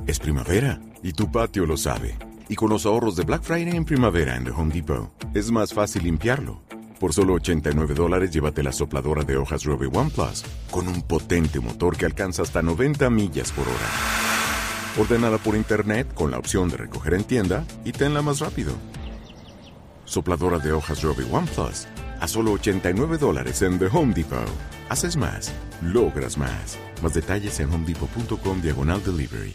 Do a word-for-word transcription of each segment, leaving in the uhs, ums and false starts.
Es primavera y tu patio lo sabe. Y con los ahorros de Black Friday en primavera en The Home Depot, es más fácil limpiarlo. Por solo ochenta y nueve dólares, llévate la sopladora de hojas Robe One Plus, con un potente motor que alcanza hasta noventa millas por hora. Ordénala por internet con la opción de recoger en tienda y tenla más rápido. Sopladora de hojas Robe One Plus, a solo ochenta y nueve dólares en The Home Depot. Haces más, logras más. Más detalles en homedepot.com diagonal delivery.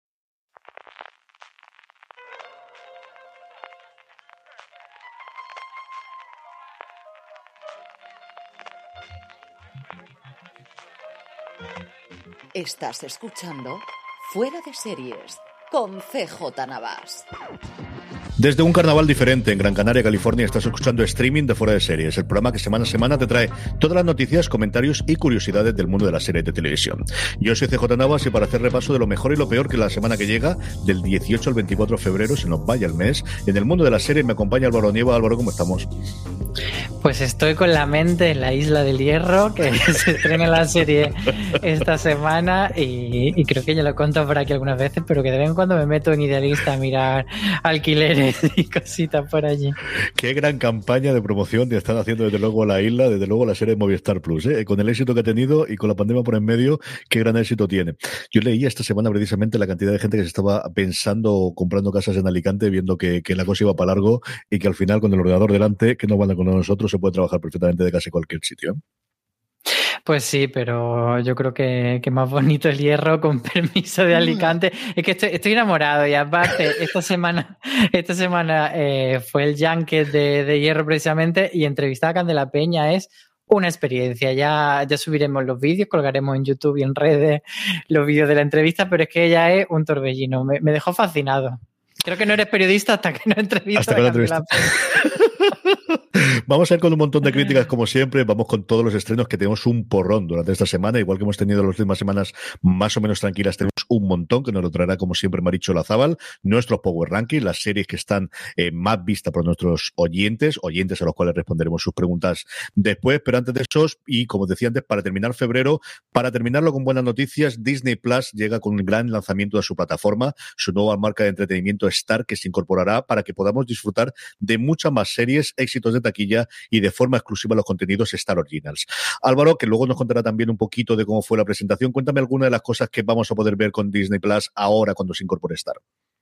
Estás escuchando Fuera de Series con C J Navas. Desde un carnaval diferente en Gran Canaria, California, estás escuchando Streaming de Fuera de Series, el programa que semana a semana te trae todas las noticias, comentarios y curiosidades del mundo de la serie de televisión. Yo soy C J Navas y para hacer repaso de lo mejor y lo peor que la semana que llega, del dieciocho al veinticuatro de febrero, se nos vaya el mes, en el mundo de la serie me acompaña Álvaro Nieva. Álvaro, ¿cómo estamos? Pues estoy con la mente en la Isla del Hierro, que se estrena la serie esta semana y, y creo que ya lo he contado por aquí algunas veces, pero que de vez en cuando me meto en Idealista a mirar alquileres y cositas por allí. Qué gran campaña de promoción te están haciendo desde luego la isla, desde luego la serie de Movistar Plus, ¿eh? Con el éxito que ha tenido y con la pandemia por en medio, qué gran éxito tiene. Yo leí esta semana precisamente la cantidad de gente que se estaba pensando comprando casas en Alicante, viendo que, que la cosa iba para largo y que al final con el ordenador delante, que no van con nosotros, se puede trabajar perfectamente de casi cualquier sitio. Pues sí, pero yo creo que, que más bonito el Hierro, con permiso de Alicante. Es que estoy, estoy enamorado y aparte esta semana esta semana eh, fue el Junket de, de Hierro precisamente y entrevistar a Candela Peña es una experiencia. Ya, ya subiremos los vídeos, colgaremos en YouTube y en redes los vídeos de la entrevista, pero es que ella es un torbellino. Me, me dejó fascinado. Creo que no eres periodista hasta que no entrevistas a Candela Peña. Vamos a ir con un montón de críticas como siempre, vamos con todos los estrenos que tenemos un porrón durante esta semana, igual que hemos tenido las últimas semanas más o menos tranquilas, tenemos un montón que nos lo traerá como siempre Maricho Lazábal, nuestros Power Rankings, las series que están eh, más vistas por nuestros oyentes, oyentes a los cuales responderemos sus preguntas después, pero antes de eso, y como decía antes, para terminar febrero, para terminarlo con buenas noticias, Disney Plus llega con un gran lanzamiento de su plataforma, su nueva marca de entretenimiento Star, que se incorporará para que podamos disfrutar de muchas más series, éxitos de taquilla y de forma exclusiva los contenidos Star Originals. Álvaro, que luego nos contará también un poquito de cómo fue la presentación, cuéntame alguna de las cosas que vamos a poder ver con Disney Plus ahora cuando se incorpore Star.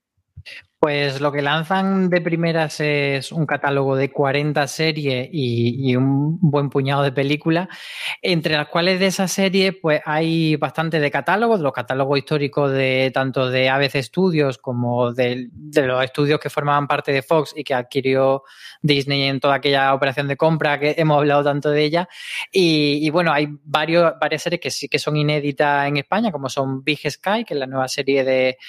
Pues lo que lanzan de primeras es un catálogo de cuarenta series y, y un buen puñado de películas, entre las cuales de esas series pues hay bastante de catálogos, los catálogos históricos de tanto de A B C Studios como de, de los estudios que formaban parte de Fox y que adquirió Disney en toda aquella operación de compra que hemos hablado tanto de ella. Y, y bueno, hay varios, varias series que sí que son inéditas en España, como son Big Sky, que es la nueva serie de...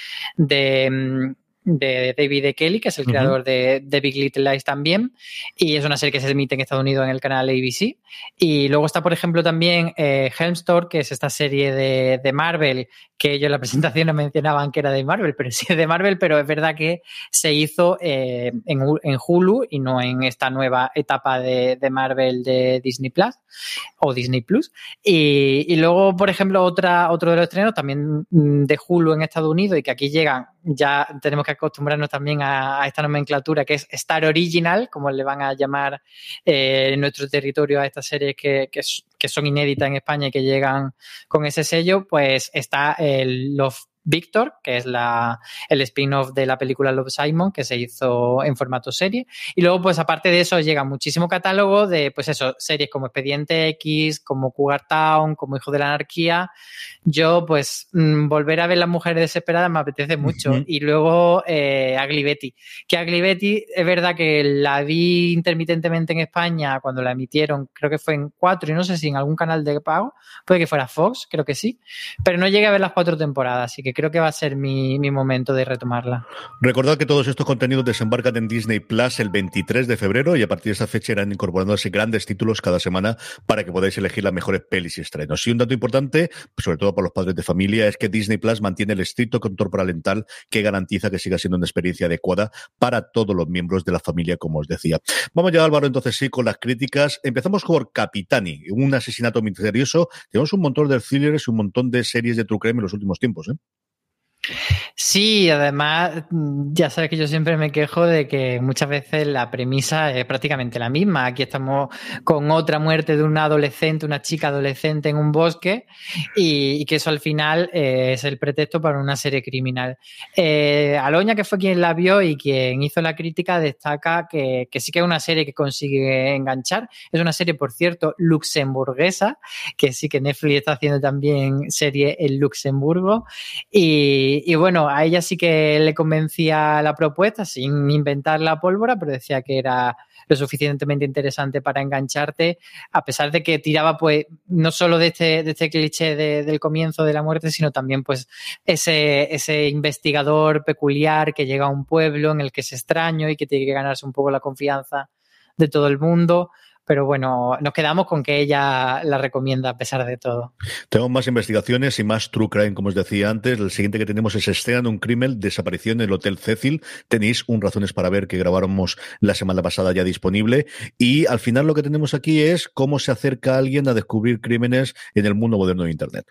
de de David E. Kelly, que es el uh-huh. creador de, de Big Little Lies también, y es una serie que se emite en Estados Unidos en el canal A B C. Y luego está, por ejemplo, también eh, Helmstorm, que es esta serie de, de Marvel, que ellos en la presentación no mencionaban que era de Marvel, pero sí es de Marvel, pero es verdad que se hizo eh, en, en Hulu y no en esta nueva etapa de, de Marvel de Disney Plus o Disney Plus. Y, y luego, por ejemplo, otra, otro de los estrenos también de Hulu en Estados Unidos y que aquí llegan, ya tenemos que acostumbrarnos también a, a esta nomenclatura que es Star Original, como le van a llamar eh, en nuestro territorio a estas series que, que, que son inéditas en España y que llegan con ese sello, pues está el Love Victor, que es la, el spin-off de la película Love, Simon, que se hizo en formato serie. Y luego, pues aparte de eso, llega muchísimo catálogo de, pues eso, series como Expediente X, como Cougar Town, como Hijo de la Anarquía. Yo, pues, mmm, volver a ver Las Mujeres Desesperadas me apetece mucho. Uh-huh. Y luego, eh, Ugly Betty. Que Ugly Betty, es verdad que la vi intermitentemente en España cuando la emitieron, creo que fue en cuatro, y no sé si en algún canal de pago, puede que fuera Fox, creo que sí. Pero no llegué a ver las cuatro temporadas, así que creo que va a ser mi, mi momento de retomarla. Recordad que todos estos contenidos desembarcan en Disney Plus el veintitrés de febrero y a partir de esa fecha irán incorporándose grandes títulos cada semana para que podáis elegir las mejores pelis y estrenos. Y un dato importante, sobre todo para los padres de familia, es que Disney Plus mantiene el estricto control parental que garantiza que siga siendo una experiencia adecuada para todos los miembros de la familia, como os decía. Vamos ya, Álvaro, entonces sí, con las críticas. Empezamos por Capitani, un asesinato misterioso. Tenemos un montón de thrillers y un montón de series de true crime en los últimos tiempos, ¿eh? Sí, además, ya sabes que yo siempre me quejo de que muchas veces la premisa es prácticamente la misma. Aquí estamos con otra muerte de una adolescente, una chica adolescente en un bosque, y, y que eso al final eh, es el pretexto para una serie criminal. Eh, Aloña, que fue quien la vio y quien hizo la crítica, destaca que, que sí que es una serie que consigue enganchar. Es una serie, por cierto, luxemburguesa, que sí que Netflix está haciendo también serie en Luxemburgo. Y, y bueno, a ella sí que le convencía la propuesta, sin inventar la pólvora, pero decía que era lo suficientemente interesante para engancharte, a pesar de que tiraba pues no solo de este, de este cliché de, del comienzo de la muerte, sino también pues ese, ese investigador peculiar que llega a un pueblo en el que es extraño y que tiene que ganarse un poco la confianza de todo el mundo. Pero bueno, nos quedamos con que ella la recomienda a pesar de todo. Tenemos más investigaciones y más true crime, como os decía antes. El siguiente que tenemos es escena de un crimen, desaparición en el Hotel Cecil. Tenéis un Razones para Ver que grabáramos la semana pasada ya disponible. Y al final lo que tenemos aquí es cómo se acerca alguien a descubrir crímenes en el mundo moderno de Internet.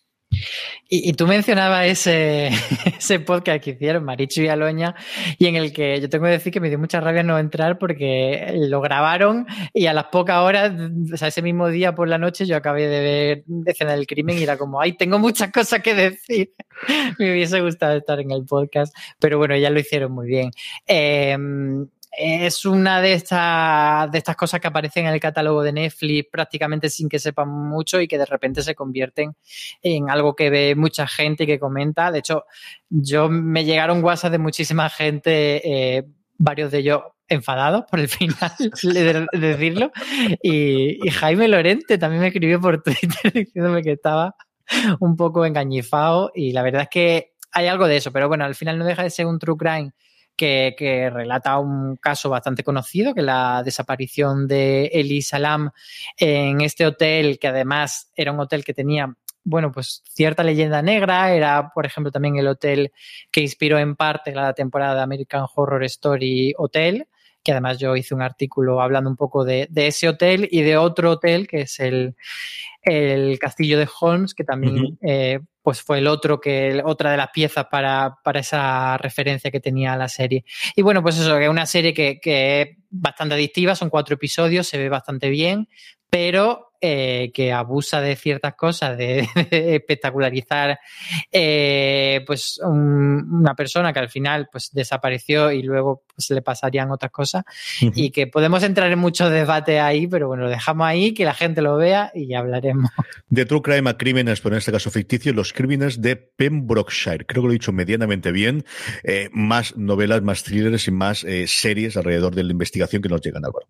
Y, y tú mencionabas ese, ese podcast que hicieron Marichu y Aloña, y en el que yo tengo que decir que me dio mucha rabia no entrar porque lo grabaron y a las pocas horas, o sea, ese mismo día por la noche yo acabé de ver Escena del Crimen y era como, ay, tengo muchas cosas que decir. Me hubiese gustado estar en el podcast, pero bueno, ya lo hicieron muy bien. Eh, Es una de estas, de estas cosas que aparecen en el catálogo de Netflix prácticamente sin que sepan mucho y que de repente se convierten en algo que ve mucha gente y que comenta. De hecho, yo me llegaron WhatsApp de muchísima gente, eh, varios de ellos enfadados por el final de, de decirlo. Y, y Jaime Lorente también me escribió por Twitter diciéndome que estaba un poco engañifado y la verdad es que hay algo de eso, pero bueno, al final no deja de ser un true crime Que, que relata un caso bastante conocido, que es la desaparición de Elisa Lam en este hotel, que además era un hotel que tenía, bueno, pues cierta leyenda negra. Era, por ejemplo, también el hotel que inspiró en parte la temporada de American Horror Story Hotel, que además yo hice un artículo hablando un poco de, de ese hotel y de otro hotel, que es el, el Castillo de Holmes, que también uh-huh. eh, pues fue el otro que otra de las piezas para, para esa referencia que tenía la serie. Y bueno, pues eso, que es una serie que, que es bastante adictiva, son cuatro episodios, se ve bastante bien, pero eh, que abusa de ciertas cosas, de, de espectacularizar eh, pues un, una persona que al final pues desapareció y luego pues le pasarían otras cosas uh-huh. y que podemos entrar en muchos debates ahí, pero bueno, lo dejamos ahí, que la gente lo vea y ya hablaremos. De True Crime a crímenes, pero en este caso ficticios, los crímenes de Pembrokeshire. Creo que lo he dicho medianamente bien. Eh, más novelas, más thrillers y más eh, series alrededor de la investigación que nos llegan, Álvaro.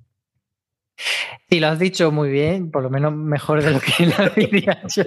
Sí, lo has dicho muy bien, por lo menos mejor de lo que lo diría yo.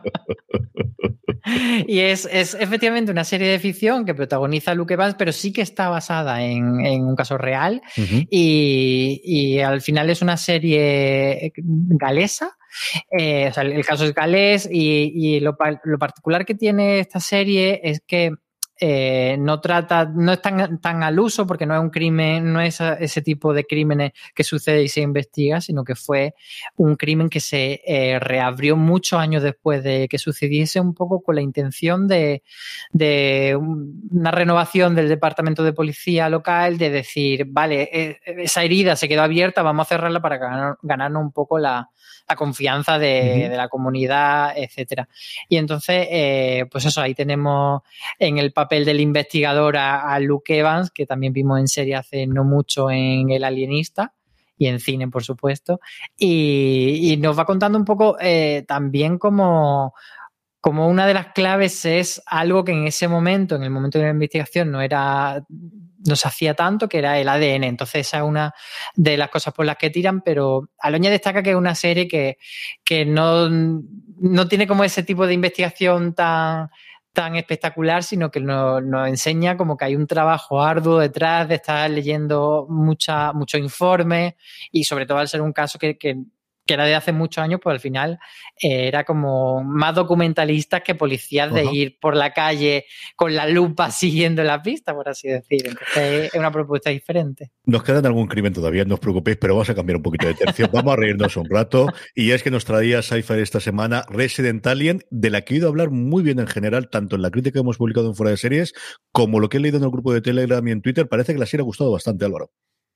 Y es, es efectivamente una serie de ficción que protagoniza Luke Evans, pero sí que está basada en, en un caso real. Uh-huh. y, y al final es una serie galesa. Eh, o sea, el caso es galés y, y lo, lo particular que tiene esta serie es que Eh, no trata, no es tan, tan al uso porque no es un crimen, no es ese tipo de crímenes que sucede y se investiga, sino que fue un crimen que se eh, reabrió muchos años después de que sucediese, un poco con la intención de, de una renovación del departamento de policía local, de decir, vale, eh, esa herida se quedó abierta, vamos a cerrarla para ganar, ganarnos un poco la, la confianza de, uh-huh. de la comunidad, etcétera. Y entonces, eh, pues eso, ahí tenemos en el papel del investigador a, a Luke Evans, que también vimos en serie hace no mucho en El Alienista y en cine, por supuesto, y, y nos va contando un poco eh, también como, como una de las claves es algo que en ese momento, en el momento de la investigación, no era, no se hacía tanto, que era el A D N. Entonces esa es una de las cosas por las que tiran, pero Aloña destaca que es una serie que, que no, no tiene como ese tipo de investigación tan... tan espectacular, sino que nos, nos enseña como que hay un trabajo arduo detrás de estar leyendo mucha, muchos informes y sobre todo al ser un caso que, que, que era de hace muchos años, pues al final eh, era como más documentalistas que policías de uh-huh. ir por la calle con la lupa siguiendo la pista, por así decir. Entonces es una propuesta diferente. Nos queda algún crimen todavía, no os preocupéis, pero vamos a cambiar un poquito de tercio. Vamos a reírnos un rato. Y es que nos traía Sci-Fi esta semana Resident Alien, de la que he oído hablar muy bien en general, tanto en la crítica que hemos publicado en Fuera de Series, como lo que he leído en el grupo de Telegram y en Twitter, parece que la serie ha gustado bastante, Álvaro.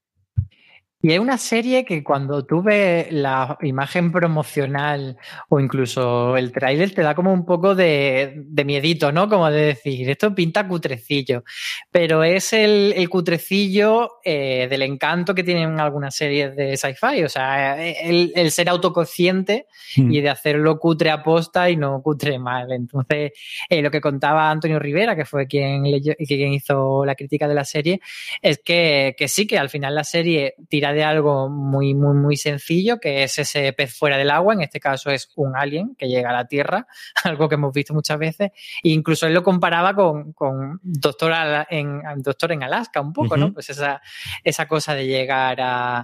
Y es una serie que cuando tú ves la imagen promocional o incluso el tráiler te da como un poco de, de miedito, ¿no? Como de decir, esto pinta cutrecillo. Pero es el, el cutrecillo eh, del encanto que tienen algunas series de sci-fi. O sea, el, el ser autoconsciente mm. y de hacerlo cutre a posta y no cutre mal. Entonces, eh, lo que contaba Antonio Rivera, que fue quien, leyó, quien hizo la crítica de la serie, es que, que sí, que al final la serie tira de algo muy, muy, muy sencillo, que es ese pez fuera del agua. En este caso es un alien que llega a la Tierra, algo que hemos visto muchas veces. E incluso él lo comparaba con, con Doctor en, Doctor en Alaska, un poco, uh-huh. ¿no? Pues esa, esa cosa de llegar a,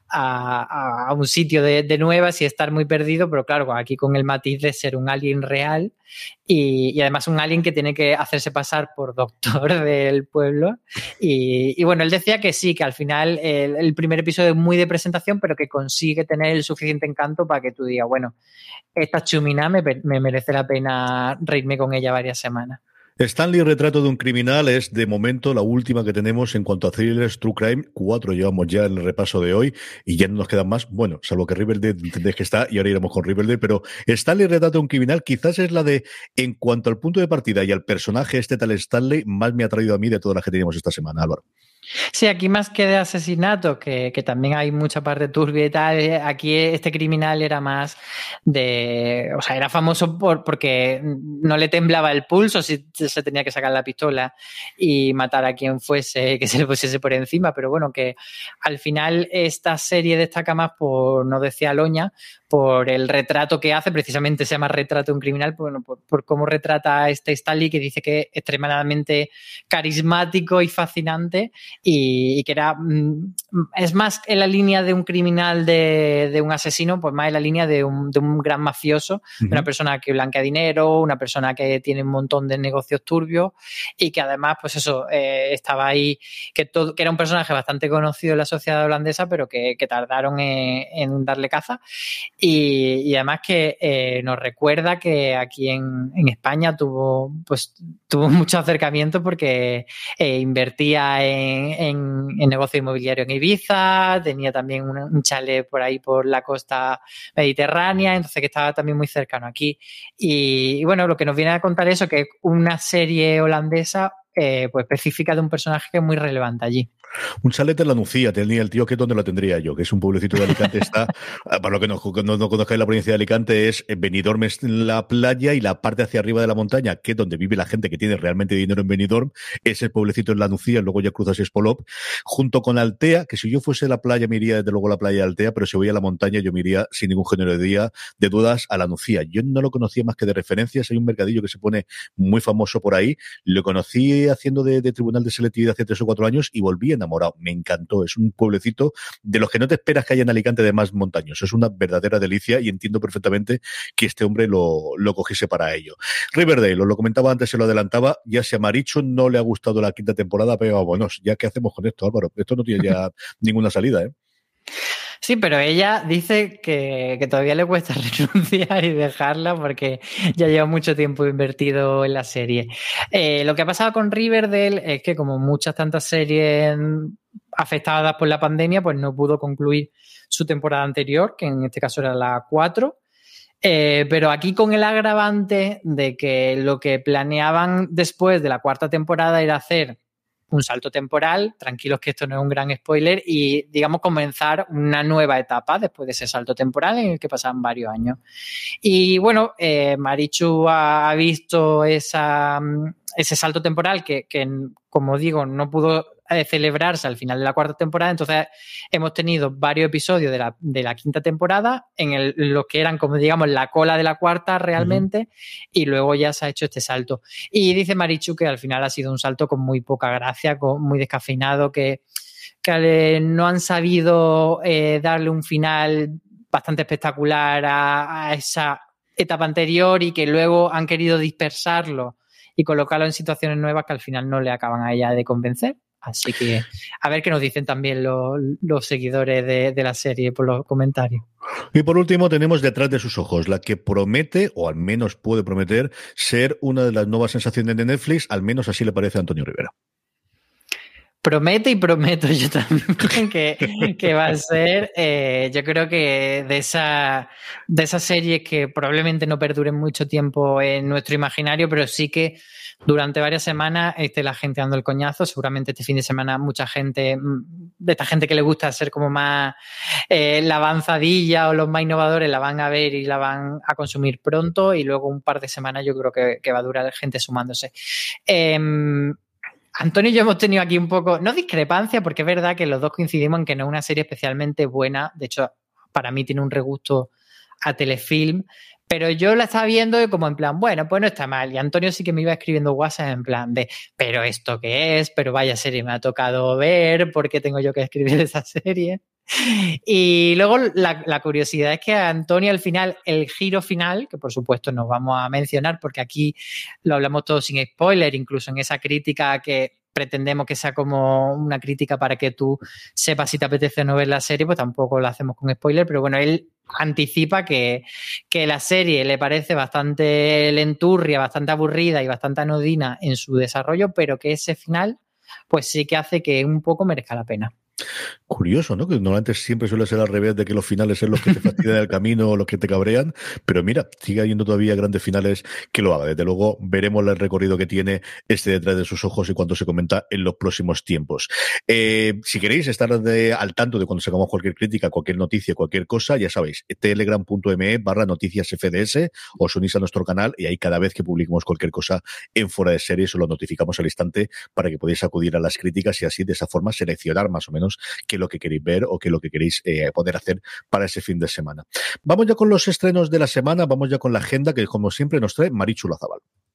a, a un sitio de, de nuevas y estar muy perdido, pero claro, aquí con el matiz de ser un alien real y, y además un alien que tiene que hacerse pasar por doctor del pueblo. Y, y bueno, él decía que sí, que al final el, el primer episodio es muy de presentación, pero que consigue tener el suficiente encanto para que tú digas, bueno, esta chumina me, me merece la pena reírme con ella varias semanas. Stanley, Retrato de un criminal, es de momento la última que tenemos en cuanto a thrillers True Crime. Cuatro llevamos ya en el repaso de hoy y ya no nos quedan más. Bueno, salvo que Riverdale entendéis que está y ahora iremos con Riverdale, pero Stanley, Retrato de un criminal quizás es la de, en cuanto al punto de partida y al personaje este tal Stanley, más me ha traído a mí de todas las que teníamos esta semana, Álvaro. Sí, aquí más que de asesinato, que, que también hay mucha parte turbia y tal, aquí este criminal era más de... O sea, era famoso por, porque no le temblaba el pulso si se tenía que sacar la pistola y matar a quien fuese, que se le pusiese por encima, pero bueno, que al final esta serie destaca más por, no decía Loña, por el retrato que hace, precisamente se llama Retrato de un criminal, bueno, por, por cómo retrata a este Stanley, que dice que es extremadamente carismático y fascinante y, y que era, es más en la línea de un criminal, de, de un asesino, pues más en la línea de un, de un gran mafioso, uh-huh. de una persona que blanquea dinero, una persona que tiene un montón de negocios turbios y que además, pues eso, eh, estaba ahí, que, todo, que era un personaje bastante conocido en la sociedad holandesa, pero que, que tardaron en, en darle caza. Y, y además que eh, nos recuerda que aquí en, en España tuvo, pues, tuvo mucho acercamiento porque eh, invertía en, en, en negocio inmobiliario en Ibiza, tenía también un, un chalet por ahí por la costa mediterránea, entonces que estaba también muy cercano aquí. Y, y bueno, lo que nos viene a contar eso, que es una serie holandesa eh, pues específica de un personaje que es muy relevante allí. Un chalet en la Nucía tenía el tío, que es donde lo tendría yo, que es un pueblecito de Alicante. Está, para lo que no, no, no conozcáis la provincia de Alicante, es Benidorm, es la playa, y la parte hacia arriba de la montaña, que es donde vive la gente que tiene realmente dinero en Benidorm, es el pueblecito en la Nucía, luego ya cruzas Espolop, junto con Altea, que si yo fuese a la playa me iría desde luego a la playa de Altea, pero si voy a la montaña yo me iría sin ningún género de día de dudas a la Nucía. Yo no lo conocía más que de referencias, hay un mercadillo que se pone muy famoso por ahí, lo conocí haciendo de, de tribunal de selectividad hace tres o cuatro años y volví enamorado. Me encantó, es un pueblecito de los que no te esperas que haya en Alicante de más montañosos, es una verdadera delicia y entiendo perfectamente que este hombre lo, lo cogiese para ello. Riverdale, os lo comentaba antes, se lo adelantaba, ya si a Marichu no le ha gustado la quinta temporada, pero bueno, ya qué hacemos con esto, Álvaro, esto no tiene ya ninguna salida, ¿eh? Sí, pero ella dice que, que todavía le cuesta renunciar y dejarla porque ya lleva mucho tiempo invertido en la serie. Eh, lo que ha pasado con Riverdale es que, como muchas tantas series afectadas por la pandemia, pues no pudo concluir su temporada anterior, que en este caso era la cuatro. Eh, pero aquí con el agravante de que lo que planeaban después de la cuarta temporada era hacer un salto temporal, tranquilos que esto no es un gran spoiler, y digamos comenzar una nueva etapa después de ese salto temporal en el que pasaban varios años. Y bueno, eh, Marichu ha, ha visto esa, ese salto temporal que, que, como digo, no pudo celebrarse al final de la cuarta temporada, entonces hemos tenido varios episodios de la, de la quinta temporada en el, los que eran, como digamos, la cola de la cuarta realmente, uh-huh. y luego ya se ha hecho este salto. Y dice Marichu que al final ha sido un salto con muy poca gracia, con, muy descafeinado, que, que no han sabido eh, darle un final bastante espectacular a, a esa etapa anterior y que luego han querido dispersarlo y colocarlo en situaciones nuevas que al final no le acaban a ella de convencer. Así que a ver qué nos dicen también los, los seguidores de, de la serie por los comentarios. Y por último tenemos Detrás de sus ojos, la que promete, o al menos puede prometer, ser una de las nuevas sensaciones de Netflix, al menos así le parece a Antonio Rivera. Promete y prometo yo también que, que va a ser, eh, yo creo que de esa de esas series que probablemente no perduren mucho tiempo en nuestro imaginario, pero sí que durante varias semanas esté la gente dando el coñazo. Seguramente este fin de semana mucha gente, de esta gente que le gusta ser como más eh, la avanzadilla o los más innovadores, la van a ver y la van a consumir pronto, y luego un par de semanas yo creo que, que va a durar gente sumándose. Eh, Antonio y yo hemos tenido aquí un poco, no discrepancia, porque es verdad que los dos coincidimos en que no es una serie especialmente buena. De hecho, para mí tiene un regusto a telefilm, pero yo la estaba viendo como en plan, bueno, pues no está mal. Y Antonio sí que me iba escribiendo WhatsApp en plan de, pero ¿esto qué es? Pero vaya serie me ha tocado ver, ¿por qué tengo yo que escribir esa serie? Y luego la, la curiosidad es que a Antonio al final, el giro final, que por supuesto nos vamos a mencionar porque aquí lo hablamos todo sin spoiler, incluso en esa crítica que pretendemos que sea como una crítica para que tú sepas si te apetece o no ver la serie, pues tampoco la hacemos con spoiler, pero bueno, él anticipa que, que la serie le parece bastante lenturria, bastante aburrida y bastante anodina en su desarrollo, pero que ese final pues sí que hace que un poco merezca la pena. Curioso, ¿no? Que normalmente siempre suele ser al revés, de que los finales son los que te fastidian el camino o los que te cabrean, pero mira, sigue habiendo todavía grandes finales que lo haga. Desde luego veremos el recorrido que tiene este Detrás de sus ojos y cuánto se comenta en los próximos tiempos. Eh, si queréis estar de, al tanto de cuando sacamos cualquier crítica, cualquier noticia, cualquier cosa, ya sabéis, telegram.me barra noticias fds, os unís a nuestro canal y ahí cada vez que publiquemos cualquier cosa en Fuera de Series os lo notificamos al instante para que podáis acudir a las críticas y así de esa forma seleccionar más o menos qué es lo que queréis ver o qué es lo que queréis eh, poder hacer para ese fin de semana. Vamos ya con los estrenos de la semana, vamos ya con la agenda que como siempre nos trae Marichu Lazabal.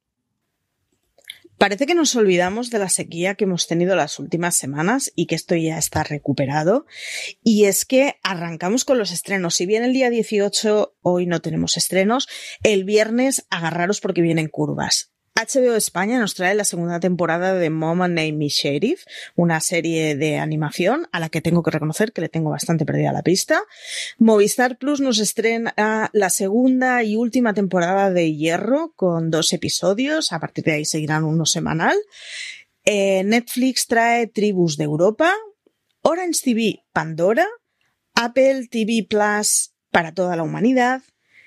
Parece que nos olvidamos de la sequía que hemos tenido las últimas semanas y que esto ya está recuperado. Y es que arrancamos con los estrenos. Si bien el día dieciocho hoy no tenemos estrenos, el viernes agarraros porque vienen curvas. H B O España nos trae la segunda temporada de Mama Named Me Sheriff, una serie de animación a la que tengo que reconocer que le tengo bastante perdida la pista. Movistar Plus nos estrena la segunda y última temporada de Hierro con dos episodios, a partir de ahí seguirán uno semanal. Eh, Netflix trae Tribus de Europa, Orange T V Pandora, Apple T V Plus para toda la humanidad.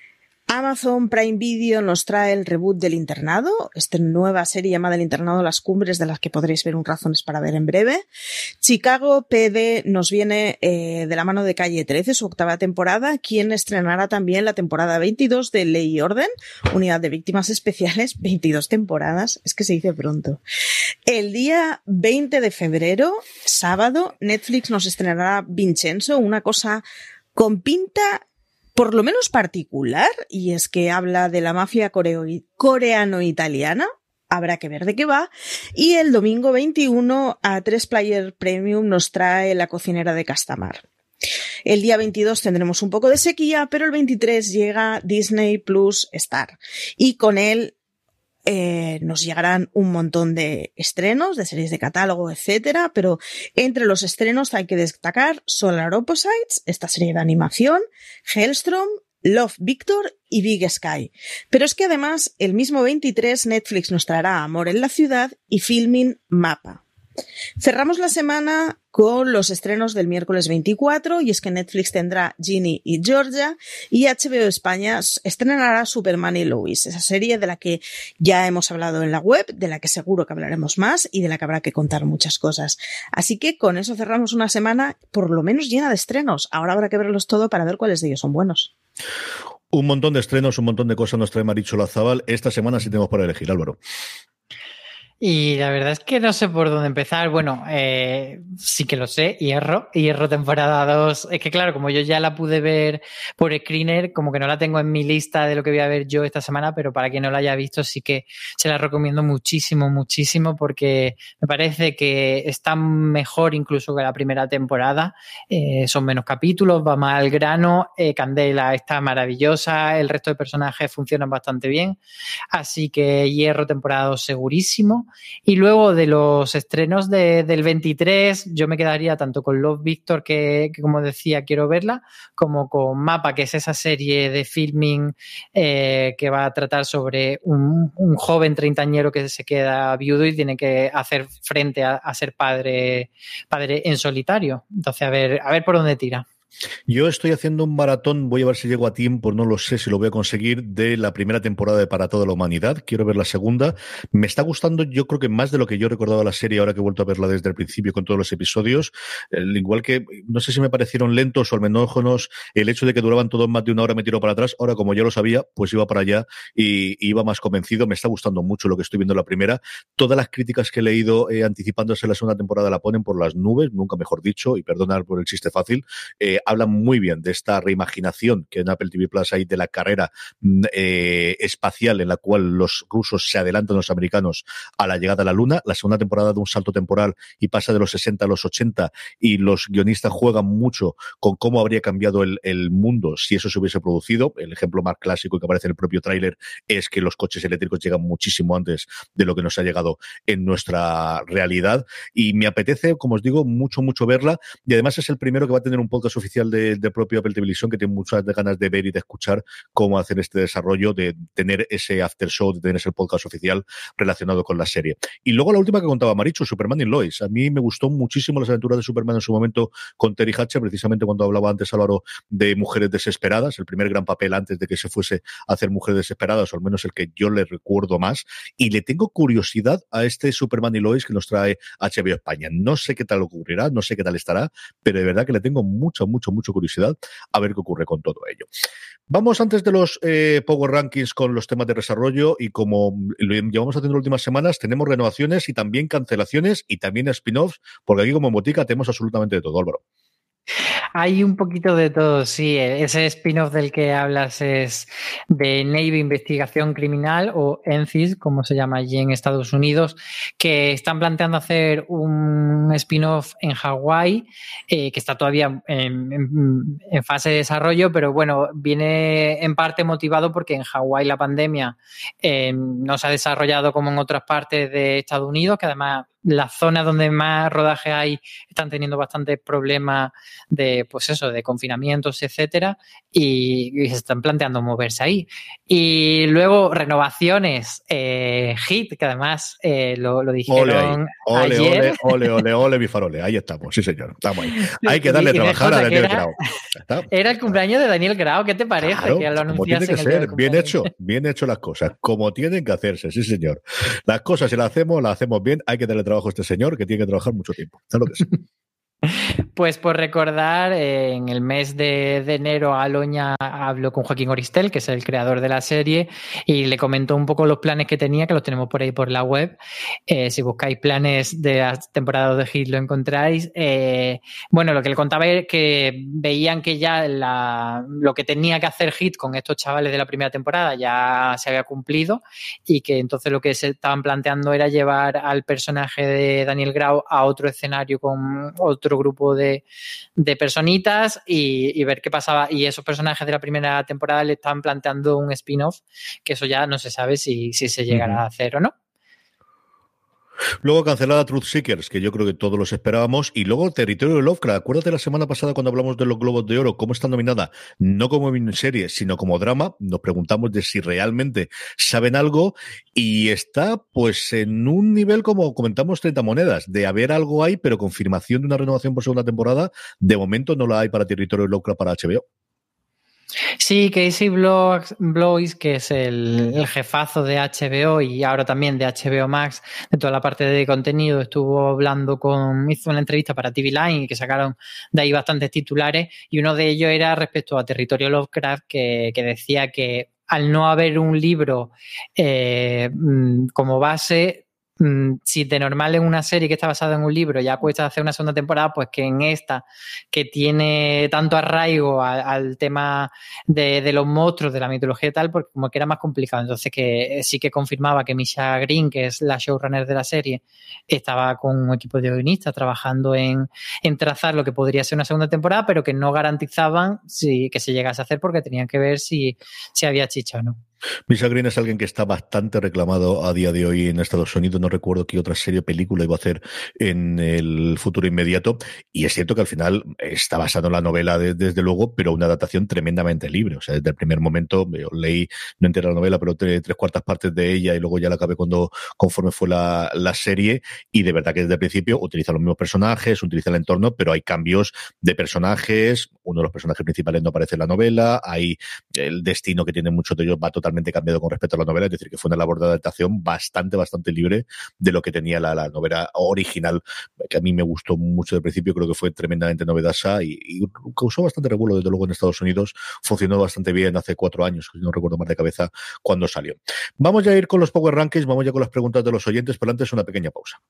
Amazon Prime Video nos trae el reboot del Internado, esta nueva serie llamada El Internado Las Cumbres, de las que podréis ver un razones para ver en breve. Chicago P D nos viene eh, de la mano de Calle trece, su octava temporada, quien estrenará también la temporada veintidós de Ley y Orden, Unidad de Víctimas Especiales, veintidós temporadas, es que se dice pronto. El día veinte de febrero, sábado, Netflix nos estrenará Vincenzo, una cosa con pinta por lo menos particular, y es que habla de la mafia coreo- coreano-italiana, habrá que ver de qué va, y el domingo veintiuno a tres Player Premium nos trae La cocinera de Castamar. El día veintidós tendremos un poco de sequía, pero el veintitrés llega Disney Plus Star, y con él Eh, nos llegarán un montón de estrenos, de series de catálogo, etcétera, pero entre los estrenos hay que destacar Solar Opposites, esta serie de animación, Hellstrom, Love, Victor y Big Sky. Pero es que además el mismo veintitrés Netflix nos traerá Amor en la ciudad y Filming Mapa. Cerramos la semana con los estrenos del miércoles veinticuatro, y es que Netflix tendrá Ginny y Georgia, y H B O España estrenará Superman y Lois, esa serie de la que ya hemos hablado en la web, de la que seguro que hablaremos más y de la que habrá que contar muchas cosas. Así que con eso cerramos una semana por lo menos llena de estrenos. Ahora habrá que verlos todo para ver cuáles de ellos son buenos. Un montón de estrenos, un montón de cosas nos trae Marichu Lazabal. Esta semana sí tenemos para elegir, Álvaro. Y la verdad es que no sé por dónde empezar. Bueno, eh, sí que lo sé, Hierro, Hierro temporada dos. Es que claro, como yo ya la pude ver por Screener, como que no la tengo en mi lista de lo que voy a ver yo esta semana, pero para quien no la haya visto sí que se la recomiendo muchísimo, muchísimo, porque me parece que está mejor incluso que la primera temporada. Eh, son menos capítulos, va más al grano, eh, Candela está maravillosa, el resto de personajes funcionan bastante bien, así que Hierro temporada dos segurísimo. Y luego de los estrenos de, del veintitrés, yo me quedaría tanto con Love, Victor, que, que como decía, quiero verla, como con Mapa, que es esa serie de filming eh, que va a tratar sobre un, un joven treintañero que se queda viudo y tiene que hacer frente a, a ser padre, padre en solitario. Entonces, a ver, a ver por dónde tira. Yo estoy haciendo un maratón, voy a ver si llego a tiempo, no lo sé si lo voy a conseguir, de la primera temporada de Para toda la humanidad. Quiero ver la segunda. Me está gustando, yo creo que más de lo que yo recordaba la serie ahora que he vuelto a verla desde el principio con todos los episodios. El, igual que, no sé si me parecieron lentos o al menos el hecho de que duraban todos más de una hora me tiró para atrás. Ahora, como ya lo sabía, pues iba para allá y, y iba más convencido. Me está gustando mucho lo que estoy viendo en la primera. Todas las críticas que he leído eh, anticipándose la segunda temporada la ponen por las nubes, nunca mejor dicho, y perdonad por el chiste fácil. Eh, hablan muy bien de esta reimaginación que en Apple T V Plus hay de la carrera eh, espacial en la cual los rusos se adelantan a los americanos a la llegada a la Luna. La segunda temporada da un salto temporal y pasa de los sesenta a los ochenta y los guionistas juegan mucho con cómo habría cambiado el, el mundo si eso se hubiese producido. El ejemplo más clásico que aparece en el propio tráiler es que los coches eléctricos llegan muchísimo antes de lo que nos ha llegado en nuestra realidad y me apetece, como os digo, mucho, mucho verla y además es el primero que va a tener un podcast oficial de, de propio Apple Televisión que tiene muchas ganas de ver y de escuchar cómo hacer este desarrollo, de tener ese after show, de tener ese podcast oficial relacionado con la serie. Y luego la última que contaba Marichu, Superman y Lois. A mí me gustó muchísimo las aventuras de Superman en su momento con Terry Hatcher, precisamente cuando hablaba antes Álvaro de Mujeres Desesperadas, el primer gran papel antes de que se fuese a hacer Mujeres Desesperadas, o al menos el que yo le recuerdo más. Y le tengo curiosidad a este Superman y Lois que nos trae H B O España. No sé qué tal ocurrirá, no sé qué tal estará, pero de verdad que le tengo mucho, mucho, mucho curiosidad a ver qué ocurre con todo ello. Vamos antes de los eh, Power Rankings con los temas de desarrollo y como lo llevamos haciendo las últimas semanas, tenemos renovaciones y también cancelaciones y también spin-offs, porque aquí como en Botica tenemos absolutamente de todo, Álvaro. Hay un poquito de todo, sí. Ese spin-off del que hablas es de Navy Investigación Criminal o N C I S, como se llama allí en Estados Unidos, que están planteando hacer un spin-off en Hawái, eh, que está todavía en, en, en fase de desarrollo, pero bueno, viene en parte motivado porque en Hawái la pandemia eh, no se ha desarrollado como en otras partes de Estados Unidos, que además las zonas donde más rodaje hay están teniendo bastantes problemas de, pues eso, de confinamientos, etcétera, y, y se están planteando moverse ahí. Y luego renovaciones, eh, Hit, que además eh, lo, lo dijeron ole, ayer. Ole, ole, ole, ole, mi farole. Ahí estamos, sí señor, estamos ahí. Hay que darle a trabajar a Daniel Grau. Era el cumpleaños de Daniel Grau, ¿qué te parece? Claro, que lo como tiene que ser, bien hecho, bien hecho las cosas, como tienen que hacerse, sí señor. Las cosas si las hacemos, las hacemos bien, hay que darle trabajo a este señor que tiene que trabajar mucho tiempo. ¿Sabes lo que es? Pues por recordar, eh, en el mes de, de enero Aloña habló con Joaquín Oristel, que es el creador de la serie, y le comentó un poco los planes que tenía, que los tenemos por ahí por la web. Eh, si buscáis planes de la temporada de Hit lo encontráis. Eh, bueno, lo que le contaba es que veían que ya la, lo que tenía que hacer Hit con estos chavales de la primera temporada ya se había cumplido y que entonces lo que se estaban planteando era llevar al personaje de Daniel Grau a otro escenario con otro grupo de, de personitas y, y ver qué pasaba. Y esos personajes de la primera temporada le estaban planteando un spin-off, que eso ya no se sabe si, si se llegará uh-huh. a hacer o no. Luego cancelada Truth Seekers, que yo creo que todos los esperábamos, y luego Territorio de Lovecraft. Acuérdate la semana pasada cuando hablamos de los Globos de Oro, cómo está nominada, no como miniserie, sino como drama. Nos preguntamos de si realmente saben algo, y está pues en un nivel, como comentamos, treinta monedas, de haber algo ahí, pero confirmación de una renovación por segunda temporada, de momento no la hay para Territorio de Lovecraft para H B O. Sí, Casey Bloys, que es el, el jefazo de H B O y ahora también de H B O Max, de toda la parte de contenido, estuvo hablando con, hizo una entrevista para T V Line y que sacaron de ahí bastantes titulares y uno de ellos era respecto a Territorio Lovecraft, que, que decía que al no haber un libro eh, como base, si de normal en una serie que está basada en un libro ya cuesta hacer una segunda temporada, pues que en esta, que tiene tanto arraigo al, al tema de, de los monstruos, de la mitología y tal, porque como que era más complicado. Entonces que sí que confirmaba que Misha Green, que es la showrunner de la serie, estaba con un equipo de guionistas trabajando en, en trazar lo que podría ser una segunda temporada, pero que no garantizaban si, que se llegase a hacer porque tenían que ver si, si había chicha o no. Lisa Green es alguien que está bastante reclamado a día de hoy en Estados Unidos. No recuerdo qué otra serie o película iba a hacer en el futuro inmediato. Y es cierto que al final está basado en la novela de, desde luego, pero una adaptación tremendamente libre. O sea, desde el primer momento, yo leí, no entera la novela, pero tres, tres cuartas partes de ella y luego ya la acabé cuando, conforme fue la, la serie. Y de verdad que desde el principio utiliza los mismos personajes, utiliza el entorno, pero hay cambios de personajes. Uno de los personajes principales no aparece en la novela. Hay el destino que tienen muchos de ellos va totalmente cambiado con respecto a la novela, es decir, que fue una labor de adaptación bastante, bastante libre de lo que tenía la, la novela original, que a mí me gustó mucho de principio, creo que fue tremendamente novedosa y, y causó bastante revuelo, desde luego, en Estados Unidos. Funcionó bastante bien hace cuatro años, no recuerdo más de cabeza cuando salió. Vamos ya a ir con los Power Rankings, vamos ya con las preguntas de los oyentes, pero antes una pequeña pausa.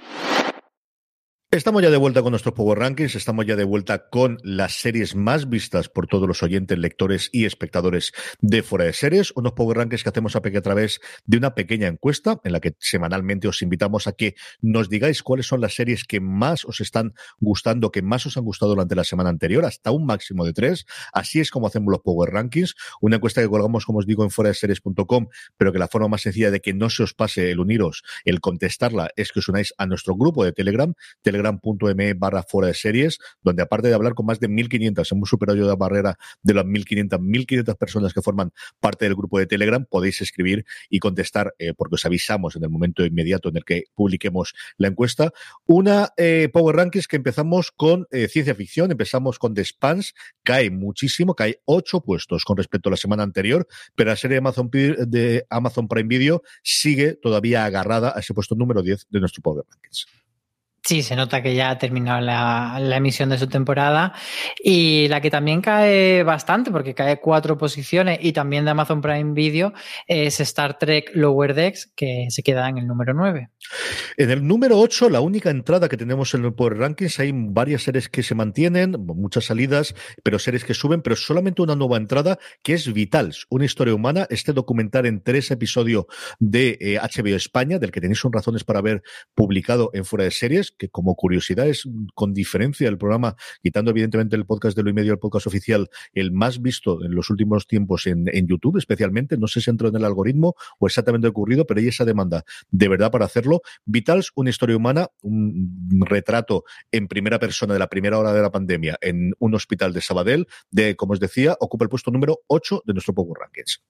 Estamos ya de vuelta con nuestros Power Rankings, estamos ya de vuelta con las series más vistas por todos los oyentes, lectores y espectadores de Fuera de Series, unos Power Rankings que hacemos a, a través de una pequeña encuesta en la que semanalmente os invitamos a que nos digáis cuáles son las series que más os están gustando, que más os han gustado durante la semana anterior, hasta un máximo de tres. Así es como hacemos los Power Rankings, una encuesta que colgamos, como os digo, en fuera de series punto com, pero que la forma más sencilla de que no se os pase el uniros, el contestarla, es que os unáis a nuestro grupo de Telegram, Telegram telegram.me barra fuera de series, donde aparte de hablar con más de mil quinientas, hemos superado ya la barrera de las mil quinientas personas que forman parte del grupo de Telegram, podéis escribir y contestar, eh, porque os avisamos en el momento inmediato en el que publiquemos la encuesta. Una eh, Power Rankings que empezamos con eh, ciencia ficción, empezamos con The Expanse, cae muchísimo, cae ocho puestos con respecto a la semana anterior, pero la serie de Amazon, de Amazon Prime Video sigue todavía agarrada a ese puesto número diez de nuestro Power Rankings. Sí, se nota que ya ha terminado la, la emisión de su temporada, y la que también cae bastante, porque cae cuatro posiciones, y también de Amazon Prime Video, es Star Trek Lower Decks, que se queda en el número nueve. En el número ocho, la única entrada que tenemos en el Power Rankings, hay varias series que se mantienen, muchas salidas, pero series que suben, pero solamente una nueva entrada, que es Vitals, una historia humana, este documental en tres episodios de eh, H B O España, del que tenéis razones para haber publicado en Fuera de Series, que como curiosidad es con diferencia el programa, quitando evidentemente el podcast de Lo y Medio, el podcast oficial, el más visto en los últimos tiempos en, en YouTube especialmente. No sé si entró en el algoritmo o exactamente ocurrido, pero hay esa demanda de verdad para hacerlo. Vitals, una historia humana, un retrato en primera persona de la primera hora de la pandemia en un hospital de Sabadell, de, como os decía, ocupa el puesto número ocho de nuestro Power Rankings.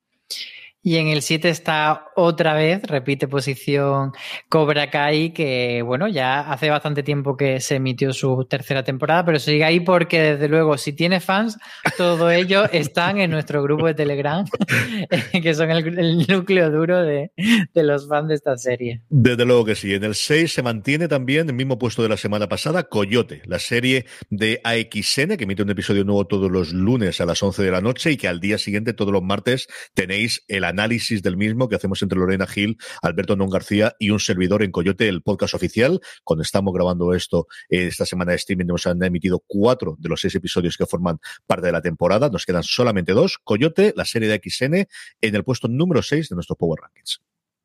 Y en el siete está otra vez, repite posición, Cobra Kai, que bueno, ya hace bastante tiempo que se emitió su tercera temporada, pero sigue ahí porque desde luego, si tiene fans, todos ellos están en nuestro grupo de Telegram, que son el, el núcleo duro de, de los fans de esta serie. Desde luego que sí. En el seis se mantiene también el mismo puesto de la semana pasada, Coyote, la serie de A X N, que emite un episodio nuevo todos los lunes a las once de la noche y que al día siguiente, todos los martes, tenéis el análisis del mismo que hacemos entre Lorena Gil, Alberto Non García y un servidor en Coyote, el podcast oficial. Cuando estamos grabando esto, eh, esta semana de streaming nos han emitido cuatro de los seis episodios que forman parte de la temporada. Nos quedan solamente dos. Coyote, la serie de X N, en el puesto número seis de nuestro Power Rankings.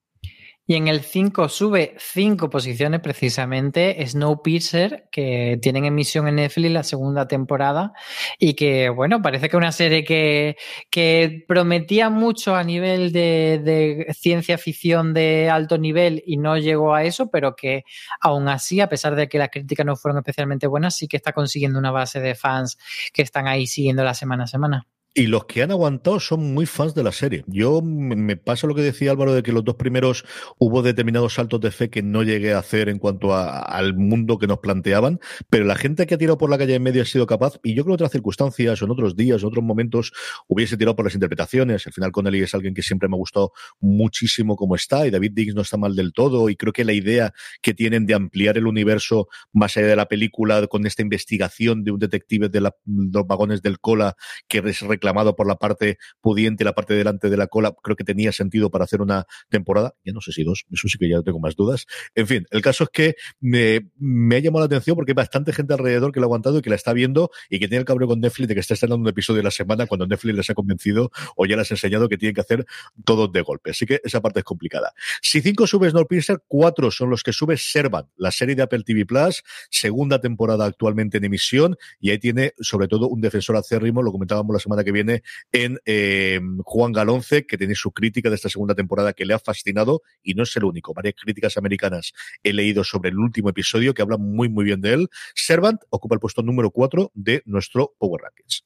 Y en el cinco sube cinco posiciones precisamente Snowpiercer, que tienen emisión en Netflix la segunda temporada y que, bueno, parece que es una serie que, que prometía mucho a nivel de, de ciencia ficción de alto nivel y no llegó a eso, pero que aún así, a pesar de que las críticas no fueron especialmente buenas, sí que está consiguiendo una base de fans que están ahí siguiéndola semana a semana. Y los que han aguantado son muy fans de la serie. Yo me pasa lo que decía Álvaro, de que los dos primeros hubo determinados saltos de fe que no llegué a hacer en cuanto a, al mundo que nos planteaban, pero la gente que ha tirado por la calle en medio ha sido capaz, y yo creo que en otras circunstancias, o en otros días, en otros momentos, hubiese tirado por las interpretaciones. Al final Connelly es alguien que siempre me ha gustado muchísimo como está, y David Diggs no está mal del todo, y creo que la idea que tienen de ampliar el universo más allá de la película con esta investigación de un detective de la, los vagones del cola que es reclamado por la parte pudiente, la parte delante de la cola, creo que tenía sentido para hacer una temporada, ya no sé si dos, eso sí que ya tengo más dudas. En fin, el caso es que me, me ha llamado la atención porque hay bastante gente alrededor que lo ha aguantado y que la está viendo y que tiene el cabreo con Netflix de que está estrenando un episodio de la semana cuando Netflix les ha convencido o ya les ha enseñado que tienen que hacer todos de golpe, así que esa parte es complicada. Si cinco sube Snowpiercer, cuatro son los que sube Servant, la serie de Apple T V Plus, segunda temporada actualmente en emisión, y ahí tiene sobre todo un defensor acérrimo, lo comentábamos la semana que que viene en eh, Juan Galonce, que tiene su crítica de esta segunda temporada que le ha fascinado, y no es el único. Varias críticas americanas he leído sobre el último episodio que hablan muy muy bien de él. Servant ocupa el puesto número cuatro de nuestro Power Rankings.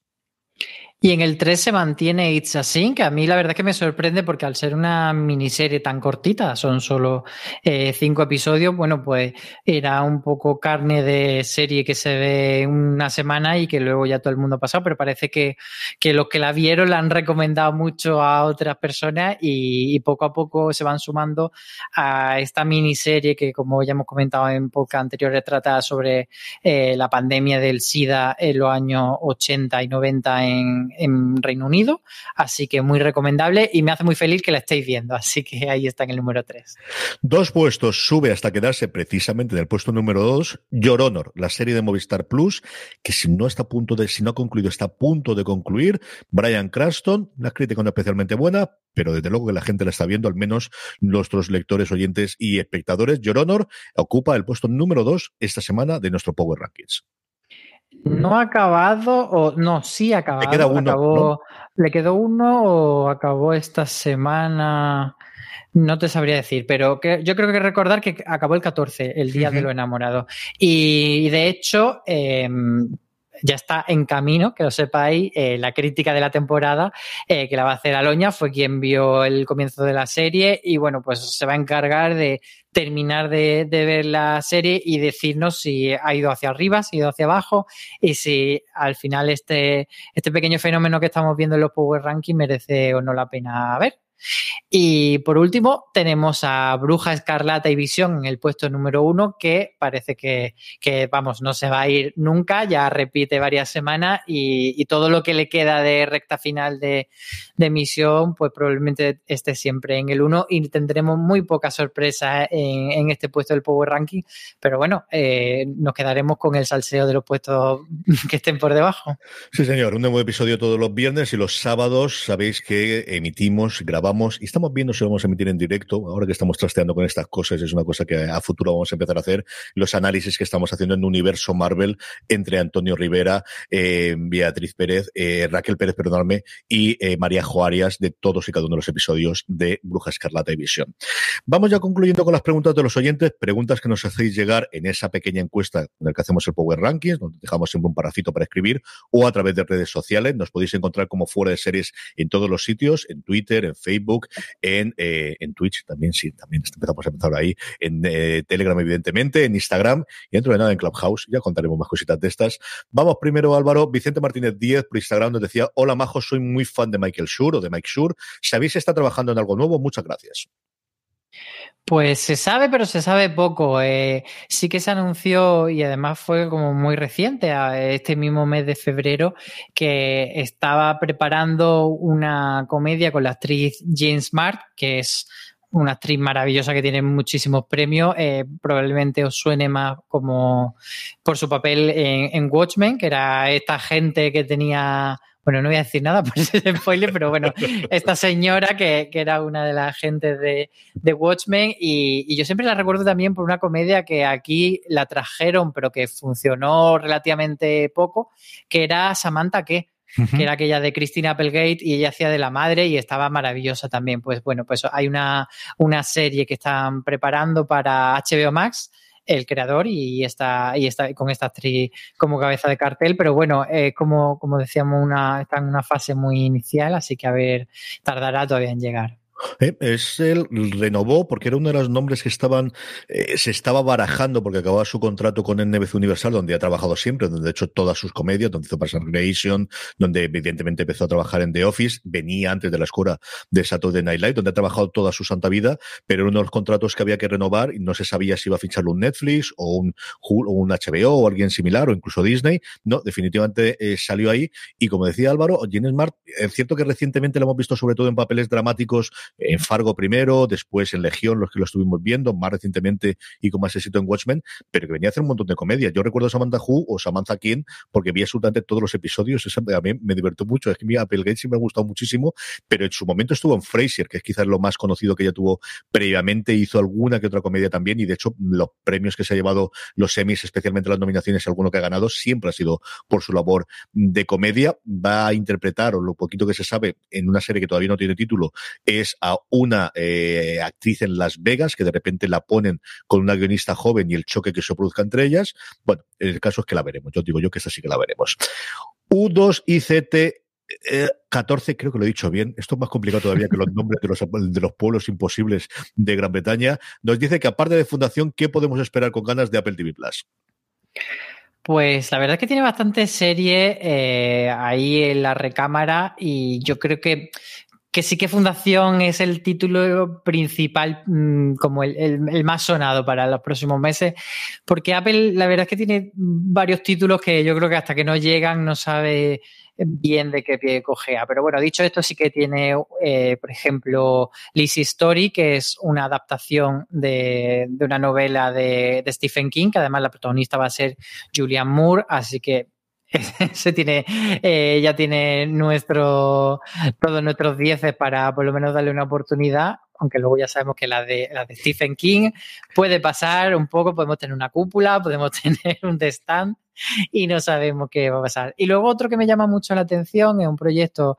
Y en el tres se mantiene It's a Sin, que a mí la verdad es que me sorprende porque al ser una miniserie tan cortita, son solo eh, cinco episodios, bueno, pues era un poco carne de serie que se ve una semana y que luego ya todo el mundo ha pasado, pero parece que, que los que la vieron la han recomendado mucho a otras personas y, y poco a poco se van sumando a esta miniserie que, como ya hemos comentado en podcast anteriores, trata sobre eh, la pandemia del SIDA en los años ochenta y noventa en en Reino Unido, así que muy recomendable y me hace muy feliz que la estéis viendo, así que ahí está en el número tres. Dos puestos, sube hasta quedarse precisamente en el puesto número dos, Your Honor, la serie de Movistar Plus, que si no está a punto de, si no ha concluido, está a punto de concluir. Bryan Cranston, una crítica no especialmente buena, pero desde luego que la gente la está viendo, al menos nuestros lectores, oyentes y espectadores. Your Honor ocupa el puesto número dos esta semana de nuestro Power Rankings. No ha acabado, o no, sí ha acabado. Le queda uno, acabó, ¿no? ¿Le quedó uno o acabó esta semana? No te sabría decir, pero que, yo creo que recordar que acabó el catorce, el día uh-huh. de los enamorados. Y de hecho, eh, ya está en camino, que lo sepáis, eh, la crítica de la temporada, eh, que la va a hacer Aloña, fue quien vio el comienzo de la serie y bueno, pues se va a encargar de terminar de, de ver la serie y decirnos si ha ido hacia arriba, si ha ido hacia abajo y si al final este, este pequeño fenómeno que estamos viendo en los Power Rankings merece o no la pena ver. Y por último tenemos a Bruja Escarlata y Visión en el puesto número uno, que parece que, que vamos, no se va a ir nunca, ya repite varias semanas y, y todo lo que le queda de recta final de, de emisión pues probablemente esté siempre en el uno y tendremos muy pocas sorpresas en, en este puesto del Power Ranking, pero bueno, eh, nos quedaremos con el salseo de los puestos que estén por debajo. Sí señor, un nuevo episodio todos los viernes y los sábados sabéis que emitimos, grabamos y estamos viendo si vamos a emitir en directo. Ahora que estamos trasteando con estas cosas, es una cosa que a futuro vamos a empezar a hacer, los análisis que estamos haciendo en Universo Marvel entre Antonio Rivera, eh, Beatriz Pérez, eh, Raquel Pérez, perdonadme, y eh, María Joarias, de todos y cada uno de los episodios de Bruja Escarlata y Visión. Vamos ya concluyendo con las preguntas de los oyentes, preguntas que nos hacéis llegar en esa pequeña encuesta en la que hacemos el Power Rankings, donde dejamos siempre un parrafito para escribir, o a través de redes sociales. Nos podéis encontrar como Fuera de Series en todos los sitios, en Twitter, en Facebook, en, eh, en Twitch también, sí, también empezamos a empezar ahí, en eh, Telegram evidentemente, en Instagram y dentro de nada en Clubhouse, ya contaremos más cositas de estas. Vamos primero, Álvaro, Vicente Martínez diez por Instagram nos decía: hola Majo, soy muy fan de Michael Schur o de Mike Schur, ¿sabéis si está trabajando en algo nuevo? Muchas gracias. Pues se sabe, pero se sabe poco. Eh, sí que se anunció, y además fue como muy reciente, este mismo mes de febrero, que estaba preparando una comedia con la actriz Jean Smart, que es una actriz maravillosa que tiene muchísimos premios. Eh, probablemente os suene más como por su papel en, en Watchmen, que era esta gente que tenía... Bueno, no voy a decir nada por ese spoiler, pero bueno, esta señora que, que era una de las agentes de, de Watchmen y, y yo siempre la recuerdo también por una comedia que aquí la trajeron, pero que funcionó relativamente poco, que era Samantha ¿Qué? Uh-huh. Que era aquella de Christina Applegate y ella hacía de la madre y estaba maravillosa también. Pues bueno, pues hay una, una serie que están preparando para H B O Max, el creador, y está y está con esta actriz como cabeza de cartel, pero bueno, eh, como, como decíamos, una, está en una fase muy inicial, así que a ver, tardará todavía en llegar. Eh, es el renovó porque era uno de los nombres que estaban eh, se estaba barajando porque acababa su contrato con N B C Universal, donde ha trabajado siempre, donde ha hecho todas sus comedias, donde hizo Parks and Recreation, donde evidentemente empezó a trabajar en The Office, venía antes de la escuela de Saturday Night Live, donde ha trabajado toda su santa vida, pero era uno de los contratos que había que renovar y no se sabía si iba a ficharlo un Netflix o un, o un H B O o alguien similar, o incluso Disney. No, definitivamente eh, salió ahí y como decía Álvaro, Jean Smart, es cierto que recientemente lo hemos visto sobre todo en papeles dramáticos En Fargo primero, después en Legión, los que lo estuvimos viendo, más recientemente y con más éxito en Watchmen, pero que venía a hacer un montón de comedia. Yo recuerdo Samantha Who o Samantha King porque vi absolutamente todos los episodios. Esa a mí me divertó mucho. Es que mi Apple Gates sí me ha gustado muchísimo, pero en su momento estuvo en Frasier, que es quizás lo más conocido que ella tuvo previamente. Hizo alguna que otra comedia también, y de hecho los premios que se ha llevado, los Emmys, especialmente las nominaciones, alguno que ha ganado, siempre ha sido por su labor de comedia. Va a interpretar, o lo poquito que se sabe, en una serie que todavía no tiene título, es a una eh, actriz en Las Vegas, que de repente la ponen con una guionista joven y el choque que se produzca entre ellas. Bueno, el caso es que la veremos. Yo digo yo que esa sí que la veremos. U dos I C T Eh, catorce, creo que lo he dicho bien, esto es más complicado todavía que los nombres de los, de los pueblos imposibles de Gran Bretaña. Nos dice que aparte de Fundación, ¿qué podemos esperar con ganas de Apple T V Plus? Pues la verdad es que tiene bastante serie eh, ahí en la recámara, y yo creo que que sí que Fundación es el título principal, mmm, como el, el, el más sonado para los próximos meses, porque Apple la verdad es que tiene varios títulos que yo creo que hasta que no llegan no sabe bien de qué pie cojea. Pero bueno, dicho esto, sí que tiene, eh, por ejemplo, Lizzie Story, que es una adaptación de, de una novela de, de Stephen King, que además la protagonista va a ser Julianne Moore, así que se tiene, eh, ya tiene nuestro, todos nuestros dieces para por lo menos darle una oportunidad, aunque luego ya sabemos que la de, la de Stephen King puede pasar un poco, podemos tener una cúpula, podemos tener un The Stand y no sabemos qué va a pasar. Y luego otro que me llama mucho la atención es un proyecto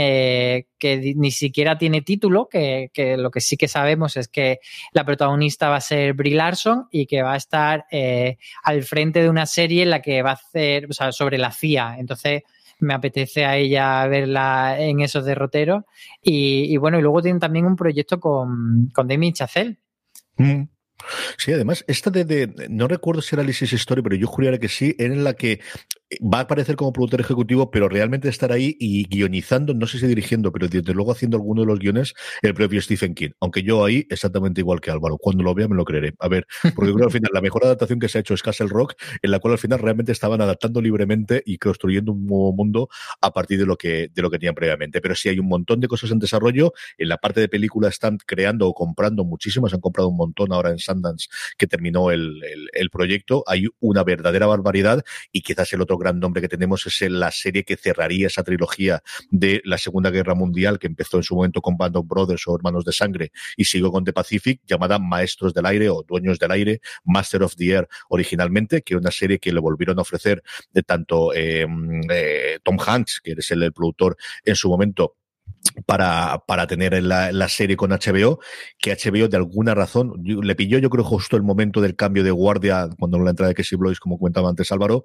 eh, que ni siquiera tiene título, que, que lo que sí que sabemos es que la protagonista va a ser Brie Larson y que va a estar eh, al frente de una serie en la que va a hacer, o sea, sobre la C I A. Entonces me apetece a ella verla en esos derroteros. Y, y bueno, y luego tienen también un proyecto con, con Damien Chazelle. Mm. Sí, además, esta de, de no recuerdo si era Lizzie's Story, pero yo juraría que sí, en la que va a aparecer como productor ejecutivo, pero realmente estar ahí y guionizando, no sé si dirigiendo, pero desde luego haciendo alguno de los guiones, el propio Stephen King. Aunque yo ahí, exactamente igual que Álvaro, cuando lo vea me lo creeré. A ver, porque creo que al final la mejor adaptación que se ha hecho es Castle Rock, en la cual al final realmente estaban adaptando libremente y construyendo un nuevo mundo a partir de lo que, de lo que tenían previamente. Pero sí hay un montón de cosas en desarrollo. En la parte de película están creando o comprando muchísimas, han comprado un montón ahora en Sundance, que terminó el, el, el proyecto. Hay una verdadera barbaridad, y quizás el otro gran nombre que tenemos es la serie que cerraría esa trilogía de la Segunda Guerra Mundial, que empezó en su momento con Band of Brothers o Hermanos de Sangre y siguió con The Pacific, llamada Maestros del Aire o Dueños del Aire, Master of the Air originalmente, que era una serie que le volvieron a ofrecer de tanto eh, eh, Tom Hanks, que es el, el productor en su momento, para, para tener la, la serie con H B O, que H B O de alguna razón le pilló, yo creo, justo el momento del cambio de guardia, cuando la entrada de Casey Bloys, como comentaba antes Álvaro,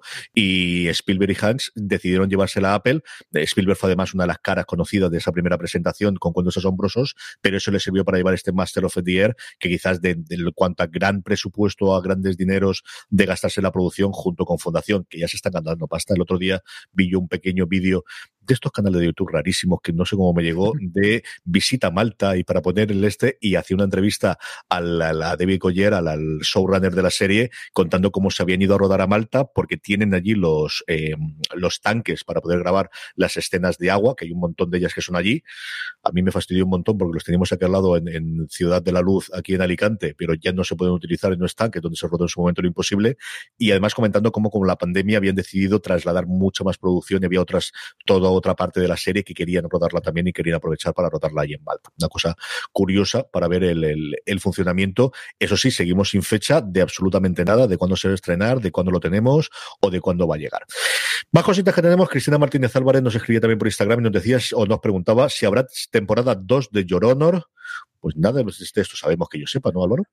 y Spielberg y Hanks decidieron llevársela a Apple. Spielberg fue además una de las caras conocidas de esa primera presentación con Cuentos Asombrosos, pero eso le sirvió para llevar este Master of the Air, que quizás de, de cuanto a gran presupuesto, a grandes dineros de gastarse en la producción, junto con Fundación, que ya se están ganando pasta. El otro día vi yo un pequeño vídeo de estos canales de YouTube rarísimos que no sé cómo me llegó, de visita a Malta y para poner el este, y hacía una entrevista a, la, a la David Goyer, al, al showrunner de la serie, contando cómo se habían ido a rodar a Malta, porque tienen allí los, eh, los tanques para poder grabar las escenas de agua, que hay un montón de ellas que son allí. A mí me fastidió un montón porque los teníamos aquí al lado en, en Ciudad de la Luz, aquí en Alicante, pero ya no se pueden utilizar en los tanques, donde se rodó en su momento lo imposible. Y además comentando cómo con la pandemia habían decidido trasladar mucha más producción y había otras, todo otra parte de la serie que querían rodarla también y querían aprovechar para rodarla ahí en Malta. Una cosa curiosa para ver el, el, el funcionamiento. Eso sí, seguimos sin fecha de absolutamente nada, de cuándo se va a estrenar, de cuándo lo tenemos o de cuándo va a llegar. Más cositas que tenemos. Cristina Martínez Álvarez nos escribía también por Instagram y nos decía, o nos preguntaba si habrá temporada dos de Your Honor. Pues nada, de esto sabemos que yo sepa, ¿no, Álvaro?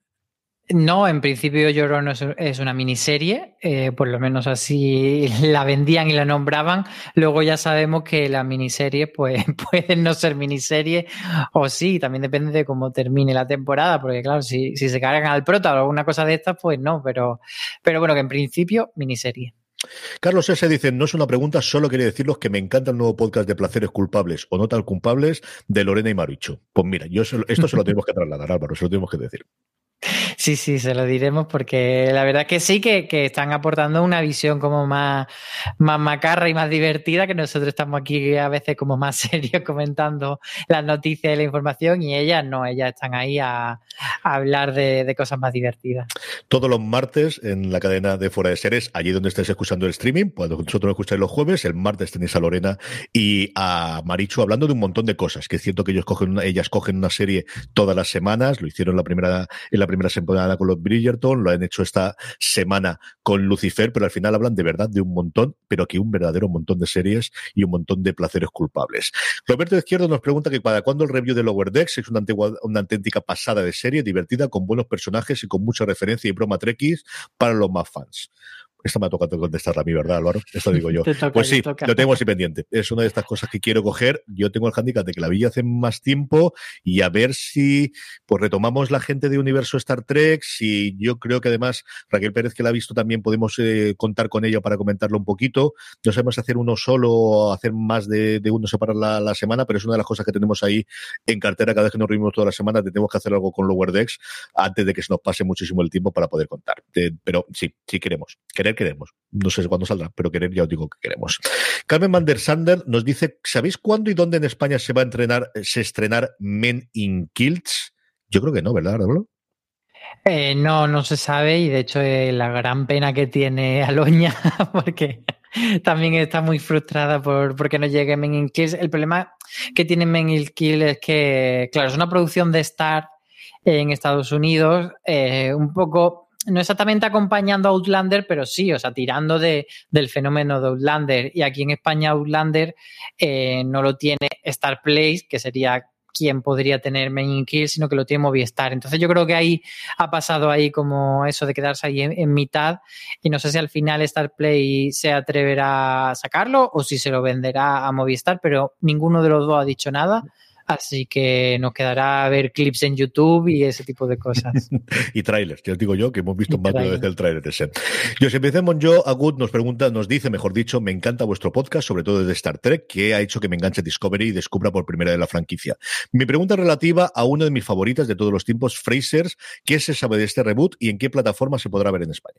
No, en principio Your Honor es una miniserie, eh, por lo menos así la vendían y la nombraban. Luego ya sabemos que las miniseries pues, pueden no ser miniseries o sí, también depende de cómo termine la temporada, porque claro, si, si se cargan al prota o alguna cosa de estas, pues no, pero, pero bueno, que en principio miniserie. Carlos S. dice, no es una pregunta, solo quería deciros que me encanta el nuevo podcast de Placeres Culpables o No Tan Culpables de Lorena y Marichu. Pues mira, yo esto se lo tenemos que trasladar, Álvaro, se lo tenemos que decir. Sí, sí, se lo diremos porque la verdad que sí que, que están aportando una visión como más, más macarra y más divertida, que nosotros estamos aquí a veces como más serios comentando las noticias y la información, y ellas no, ellas están ahí a, a hablar de, de cosas más divertidas. Todos los martes en la cadena de Fuera de Series, allí donde estáis escuchando el streaming, cuando vosotros lo escucháis los jueves, el martes tenéis a Lorena y a Marichu hablando de un montón de cosas, que es cierto que ellos cogen una, ellas cogen una serie todas las semanas, lo hicieron la primera, en la primera temporada con los Bridgerton, lo han hecho esta semana con Lucifer, pero al final hablan de verdad de un montón, pero que un verdadero montón de series y un montón de placeres culpables. Roberto Izquierdo nos pregunta que para cuándo el review de Lower Decks. Es una, antigua, una auténtica pasada de serie, divertida, con buenos personajes y con mucha referencia y broma trekkies para los más fans. Esta me ha tocado contestarla a mí, ¿verdad, Álvaro? Esto digo yo. Toca, pues sí, lo tengo así pendiente. Es una de estas cosas que quiero coger. Yo tengo el hándicap de que la vi hace más tiempo y a ver si pues retomamos la gente de Universo Star Trek. Si yo creo que además Raquel Pérez, que la ha visto, también podemos eh, contar con ella para comentarlo un poquito. No sabemos hacer uno solo o hacer más de, de uno separar la, la semana, pero es una de las cosas que tenemos ahí en cartera cada vez que nos reunimos toda la semana. Tenemos que hacer algo con Lower Decks antes de que se nos pase muchísimo el tiempo para poder contar. Eh, pero sí, sí queremos. Querer queremos. No sé cuándo saldrá, pero querer ya os digo que queremos. Carmen Van der Sander nos dice, ¿sabéis cuándo y dónde en España se va a entrenar, se estrenar Men in Kilts? Yo creo que no, ¿verdad, Álvaro? Eh, no, no se sabe, y de hecho eh, la gran pena que tiene Aloña, porque también está muy frustrada por porque no llegue Men in Kills. El problema que tiene Men in Kills es que, claro, es una producción de Star en Estados Unidos, eh, un poco... No exactamente acompañando a Outlander, pero sí, o sea, tirando de, del fenómeno de Outlander. Y aquí en España Outlander eh, no lo tiene Star Place, que sería quien podría tener Men in Kill, sino que lo tiene Movistar. Entonces yo creo que ahí ha pasado ahí como eso de quedarse ahí en, en mitad, y no sé si al final Star Play se atreverá a sacarlo o si se lo venderá a Movistar, pero ninguno de los dos ha dicho nada. Así que nos quedará ver clips en YouTube y ese tipo de cosas. Y trailers, ya os digo yo que hemos visto más de una vez el trailer de ese. Yo, si empecemos yo, Agut nos pregunta, nos dice, mejor dicho, me encanta vuestro podcast, sobre todo desde Star Trek, que ha hecho que me enganche Discovery y descubra por primera vez la franquicia. Mi pregunta es relativa a una de mis favoritas de todos los tiempos, Frasers. ¿Qué se sabe de este reboot y en qué plataforma se podrá ver en España?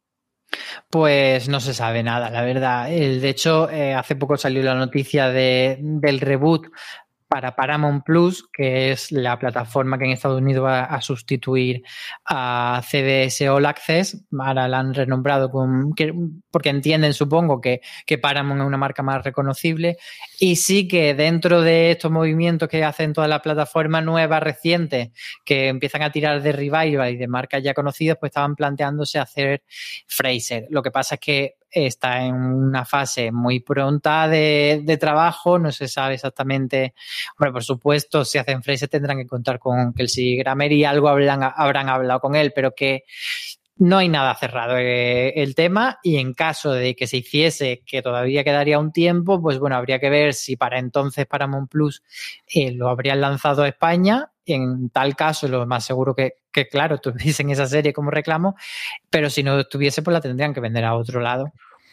Pues no se sabe nada, la verdad. De hecho, eh, hace poco salió la noticia de, del reboot para Paramount Plus, que es la plataforma que en Estados Unidos va a sustituir a C B S All Access. Ahora la han renombrado con, que, porque entienden, supongo, que, que Paramount es una marca más reconocible. Y sí que dentro de estos movimientos que hacen todas las plataformas nuevas, recientes, que empiezan a tirar de revival y de marcas ya conocidas, pues estaban planteándose hacer Frasier. Lo que pasa es que está en una fase muy pronta de, de trabajo, no se sabe exactamente. Bueno, por supuesto, si hacen Frasier tendrán que contar con Kelsey Grammer y algo habrán, habrán hablado con él, pero que no hay nada cerrado eh, el tema, y en caso de que se hiciese, que todavía quedaría un tiempo, pues bueno, habría que ver si para entonces Paramount Plus eh, lo habrían lanzado a España. En tal caso, lo más seguro que, que claro, tuviesen esa serie como reclamo, pero si no estuviese, pues la tendrían que vender a otro lado.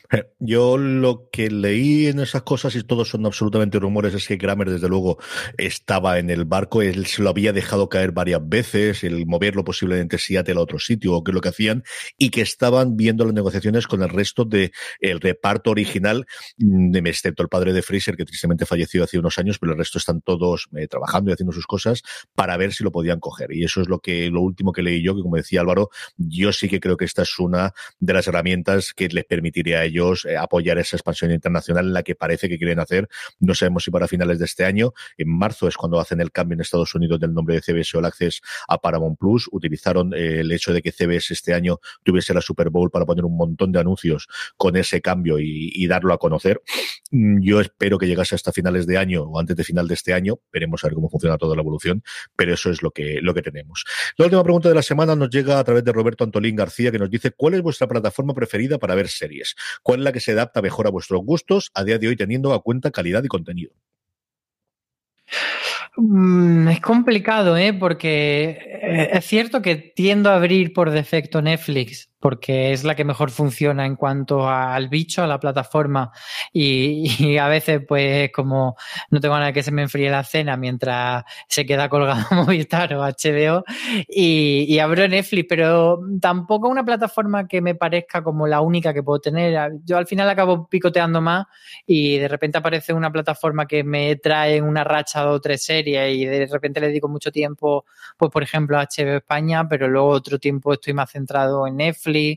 Yo lo que leí en esas cosas, y todos son absolutamente rumores, es que Grammer desde luego estaba en el barco, él se lo había dejado caer varias veces, el moverlo posiblemente Seattle a otro sitio o qué es lo que hacían, y que estaban viendo las negociaciones con el resto del de reparto original, excepto el padre de Fraser, que tristemente falleció hace unos años, pero el resto están todos eh, trabajando y haciendo sus cosas para ver si lo podían coger. Y eso es lo que lo último que leí yo, que como decía Álvaro, yo sí que creo que esta es una de las herramientas que les permitiría a ellos Eh, apoyar esa expansión internacional en la que parece que quieren hacer. No sabemos si para finales de este año. En marzo es cuando hacen el cambio en Estados Unidos del nombre de C B S All Access a Paramount Plus. Utilizaron eh, el hecho de que C B S este año tuviese la Super Bowl para poner un montón de anuncios con ese cambio y, y darlo a conocer. Yo espero que llegase hasta finales de año o antes de final de este año. Veremos a ver cómo funciona toda la evolución, pero eso es lo que, lo que tenemos. La última pregunta de la semana nos llega a través de Roberto Antolín García, que nos dice: ¿cuál es vuestra plataforma preferida para ver series? ¿Cuál es la que se adapta mejor a vuestros gustos a día de hoy, teniendo a cuenta calidad y contenido? Mm, es complicado, ¿eh? Porque es cierto que tiendo a abrir por defecto Netflix porque es la que mejor funciona en cuanto al bicho, a la plataforma, y, y a veces pues como no tengo nada que se me enfríe la cena mientras se queda colgado Movistar o H B O, y, y abro Netflix, pero tampoco una plataforma que me parezca como la única que puedo tener. Yo al final acabo picoteando más y de repente aparece una plataforma que me trae una racha de o tres series y de repente le dedico mucho tiempo, pues por ejemplo a H B O España, pero luego otro tiempo estoy más centrado en Netflix.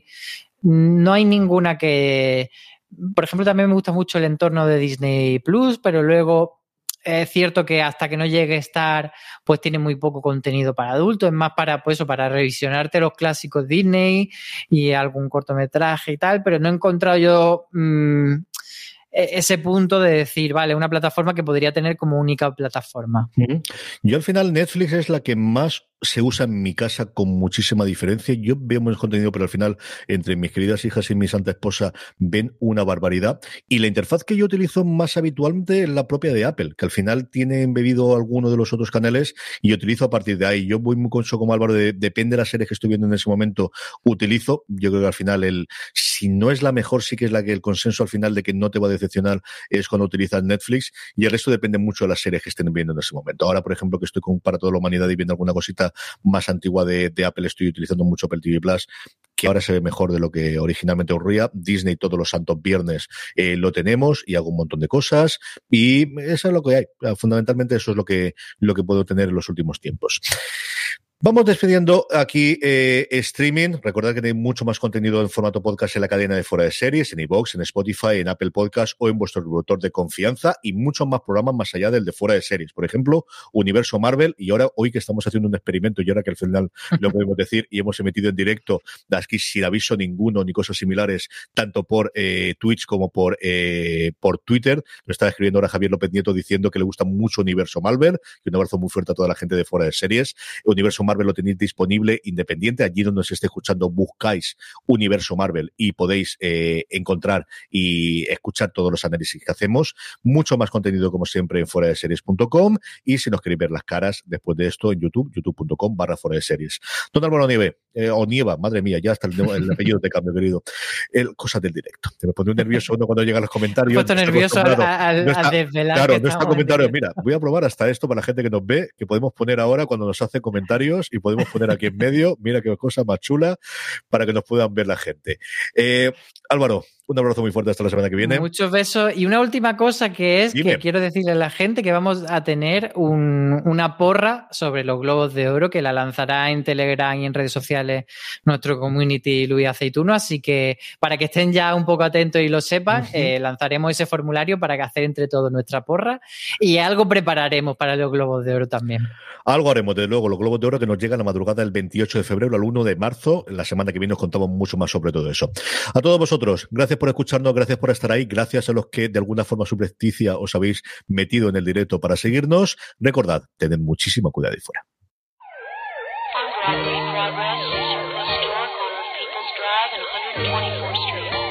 No hay ninguna que... Por ejemplo, también me gusta mucho el entorno de Disney Plus, pero luego es cierto que hasta que no llegue a estar, pues tiene muy poco contenido para adultos, es más para, pues eso, para revisionarte los clásicos Disney y algún cortometraje y tal, pero no he encontrado yo mmm, ese punto de decir, vale, una plataforma que podría tener como única plataforma. Uh-huh. Yo al final Netflix es la que más se usa en mi casa con muchísima diferencia. Yo veo menos contenido, pero al final entre mis queridas hijas y mi santa esposa ven una barbaridad. Y la interfaz que yo utilizo más habitualmente es la propia de Apple, que al final tiene embebido alguno de los otros canales y utilizo a partir de ahí. Yo voy muy conso como Álvaro, de, depende de las series que estoy viendo en ese momento, utilizo. Yo creo que al final el, si no es la mejor, sí que es la que el consenso al final de que no te va a decepcionar es cuando utilizas Netflix, y el resto depende mucho de las series que estén viendo en ese momento. Ahora, por ejemplo, que estoy con Para Toda la Humanidad y viendo alguna cosita más antigua de, de Apple, estoy utilizando mucho Apple T V Plus, que ahora se ve mejor de lo que originalmente ocurría. Disney todos los santos viernes eh, lo tenemos y hago un montón de cosas, y eso es lo que hay. Fundamentalmente eso es lo que, lo que puedo tener en los últimos tiempos. Vamos despidiendo aquí eh, streaming. Recordad que tenéis mucho más contenido en formato podcast en la cadena de Fuera de Series, en iVoox, en Spotify, en Apple Podcast o en vuestro reproductor de confianza, y muchos más programas más allá del de Fuera de Series. Por ejemplo, Universo Marvel, y ahora hoy que estamos haciendo un experimento, y ahora que al final lo podemos decir, y hemos emitido en directo, aquí sin aviso ninguno ni cosas similares, tanto por eh, Twitch como por eh, por Twitter. Lo está escribiendo ahora Javier López Nieto diciendo que le gusta mucho Universo Marvel, y un abrazo muy fuerte a toda la gente de Fuera de Series. Universo Marvel lo tenéis disponible independiente, allí donde os esté escuchando buscáis Universo Marvel y podéis eh, encontrar y escuchar todos los análisis que hacemos. Mucho más contenido como siempre en fuera de series punto com, y si nos queréis ver las caras después de esto en YouTube, youtube punto com barra fuera de series. Don Álvaro Nieve, eh, o Nieva, madre mía, ya hasta el, el apellido de cambio, querido. El, cosas del directo. Te me pone nervioso uno cuando llegan los comentarios. Me he puesto no nervioso al, al, no está, al desvelar. Claro, no está comentarios. Mira, voy a probar hasta esto para la gente que nos ve, que podemos poner ahora cuando nos hace comentarios, y podemos poner aquí en medio, mira qué cosa más chula, para que nos puedan ver la gente. Eh, Álvaro, un abrazo muy fuerte hasta la semana que viene. Muchos besos. Y una última cosa que es Dime. que quiero decirle a la gente que vamos a tener un, una porra sobre los Globos de Oro, que la lanzará en Telegram y en redes sociales nuestro community Luis Aceituno, así que para que estén ya un poco atentos y lo sepan, uh-huh. eh, lanzaremos ese formulario para que hacer entre todos nuestra porra, y algo prepararemos para los Globos de Oro también. Algo haremos, desde luego, los Globos de Oro que nos llegan a la madrugada del veintiocho de febrero al uno de marzo. La semana que viene os contamos mucho más sobre todo eso. A todos vosotros, gracias por escucharnos, gracias por estar ahí, gracias a los que de alguna forma subrepticia os habéis metido en el directo para seguirnos. Recordad, tened muchísimo cuidado ahí fuera. Progress, progress, Historic Corner of People's Drive and one hundred twenty-fourth Street.